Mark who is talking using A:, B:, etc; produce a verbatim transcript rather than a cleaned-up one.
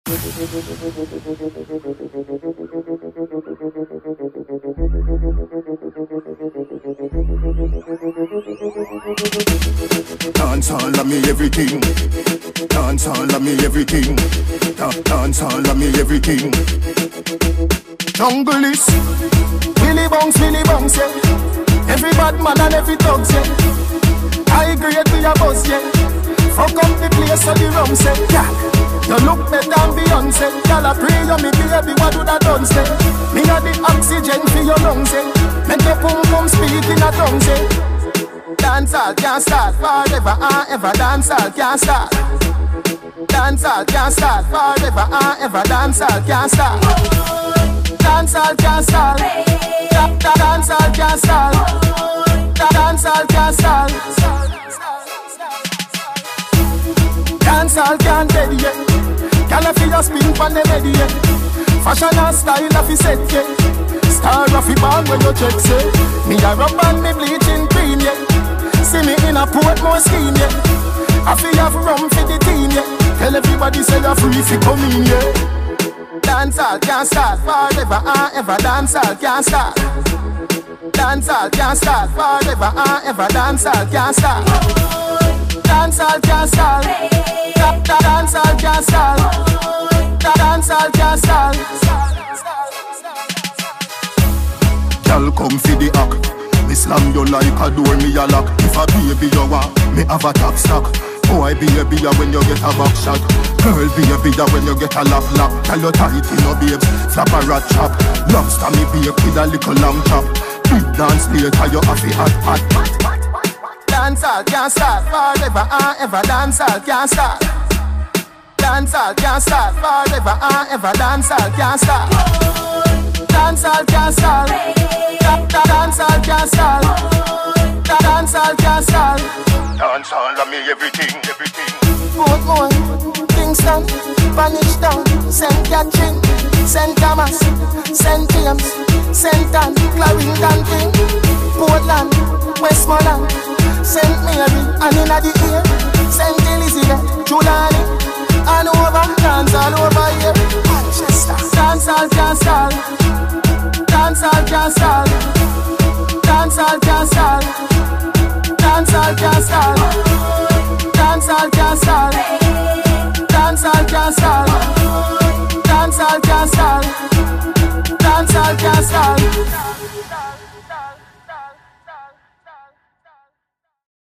A: Dance all of me everything. Dance all of me everything. Da- Dance all of me everything. Jungle is Billy Bounce, Billy Bounce, yeah. Every bad man and every dog, yeah. I agree with your boss, yeah. Fuck up the place so the rum say, yeah. You look better than Beyonce. Y'all a pray you me baby, what would I done say? Me a the oxygen for your lungs, eh. Make your pum pum speak in a tongue, say. Dancehall can't start forever and ever. Dancehall can't start. Dancehall can't start forever and ever. Dancehall can't start. Dancehall can't start. Dancehall can't start. Dancehall can't start. Dancehall can't dead yet. Gyal a fi your spin pon the bed yet. Fashion and style a fi set yet. Star a fi band when you check say. Me a rub and me bleaching green yet. See me in a Portmore scheme yet. I fi have rum for the team yet. Tell everybody say you're free fi come in yet. Dancehall can't start forever and ever. Dancehall can't start. Dancehall can't start forever and ever. Dancehall can't start. Dancehall can't start. Dancehall can't start. Dancehall can't start. Y'all come for the act. Me slam you like a door, me a lock. If a baby you want, me have a top stock. Boy baby ya when you get a back shot. Girl baby ya when you get a lap lap. Tell you tight in your babes, flap a rat chop. Lobster me bake with a little lamb chop. Big dance later you have a hot hot. Dancehall can't start forever and ever. Dancehall can't start. Dancehall can't start forever and ever. Dancehall can't start. Dancehall can't start. Dancehall can't start. Dancehall can't start. Dancehall of me everything, everything. Portmore, Kingston, Spanish Town, Saint Catherine, Saint Thomas, Saint James, Saint Anne, Clarendon King, Portland, Westmoreland, Saint Mary, and in the ear.